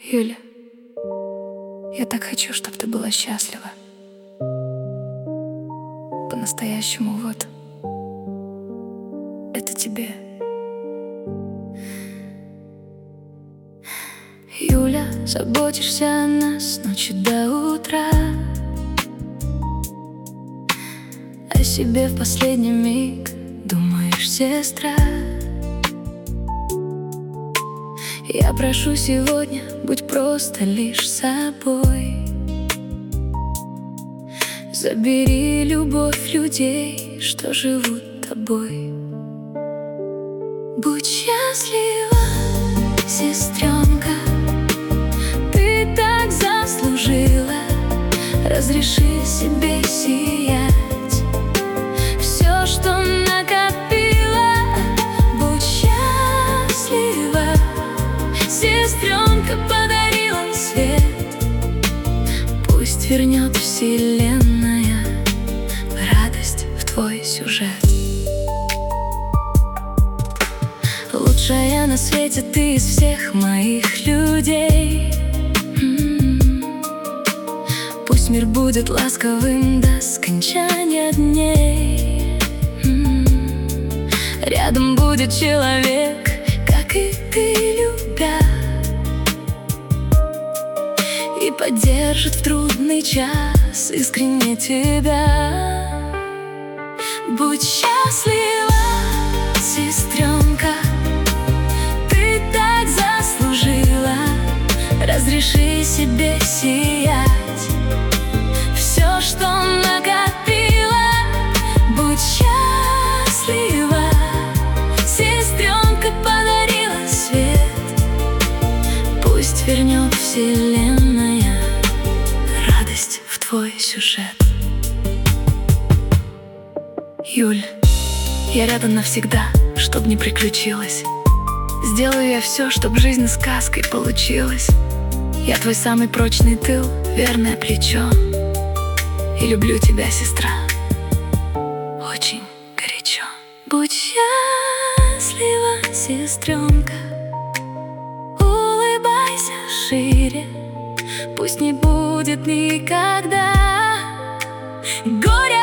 Юля, я так хочу, чтобы ты была счастлива. По-настоящему, вот. Это тебе. Юля, заботишься о нас с ночи до утра, о себе в последний миг думаешь, сестра. Я прошу сегодня, будь просто лишь собой. Забери любовь людей, что живут тобой. Будь счастлива, сестренка, ты так заслужила. Разреши себе сиять все, что накопила. Будь счастлива, сестренка подарила свет. Пусть вернет вселенная радость в твой сюжет. Лучшая на свете ты из всех моих людей. Пусть мир будет ласковым до скончания дней. Рядом будет человек, как и ты, любя, и поддержит в трудный час искренне тебя. Будь счастлива, сестренка, ты так заслужила. Разреши себе сиять все, что накопила. Будь счастлива, сестренка подарила свет. Пусть вернет вселенная радость в твой сюжет. Юль, я рядом навсегда, чтоб не приключилось. Сделаю я все, чтоб жизнь сказкой получилась. Я твой самый прочный тыл, верное плечо. И люблю тебя, сестра, очень горячо. Будь счастлива, сестренка, улыбайся шире. Пусть не будет никогда горя